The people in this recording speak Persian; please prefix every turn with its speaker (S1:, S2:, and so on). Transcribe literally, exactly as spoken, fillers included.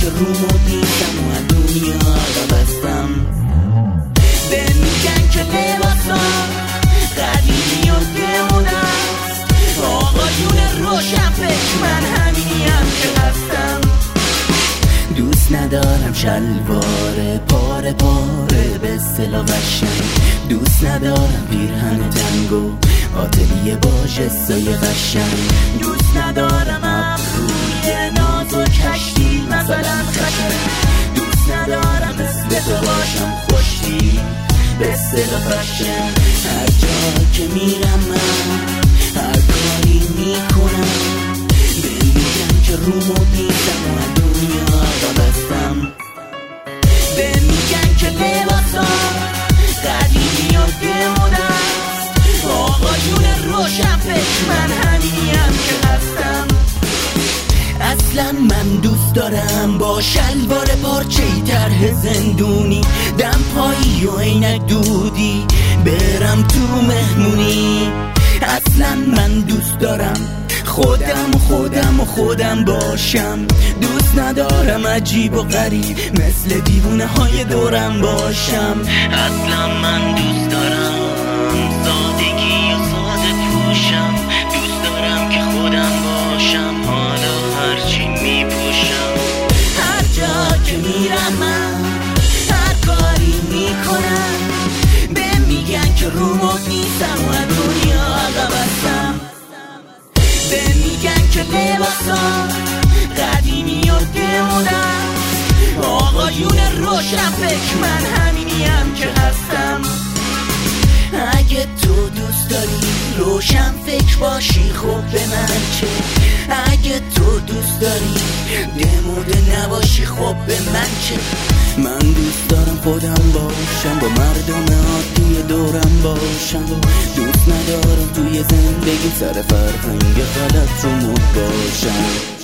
S1: که رو مد نیستم و از دنیا عقب هستم. به میگن که لباسم قدیمی و دمونه است، آقایون روشن فکر من همینیم که هستم. دوست ندارم شلوار پاره پاره به اصطلاح قشنگ، دوست ندارم پیرهن تنگو آتلیه با جسای قشنگ، دوست ندارم ابروی ناز و کشتی مثلا خشن، دوست ندارم مثل تو باشم خوشی به اصطلاح فشن. هر جا که میرم من هر کاری میکنم بمیگم که رو مد نیستم و دنیا عقب هستم. بمیگن که لباسم قدیمی و دمونه است، آقایون روشن فکر من همینیم که هستم. اصلا من دوست دارم با شلوار پارچه‌ای طرح زندونی، دم پایی و عینک دودی برم تو مهمونی. اصلا من دوست دارم خودم و خودم و خودم باشم، دوست ندارم عجیب و غریب مثل دیوونه های دورم باشم. اصلا من دوست دارم سادگی و ساده پوشم، دوست دارم که خودم باشم حالا هرچی میپوشم. هر جا که میرم من هر کاری میکنم به میگن که رو مد نیستم و دنیا عقب هستم. به میگن که لباسم قدیمی و دمونه است، آقایون روشن فکر من همینیم که هستم. اگه تو دوست داری روشن فکر باشی خب به من چه، اگه تو دوست داری دموده نباشی خب به من چه. من دوست دارم خودم باشم با مردم عادی دورم باشم، دوست ندارم توی زندگی سر فرهنگ غلط رو مد باشم.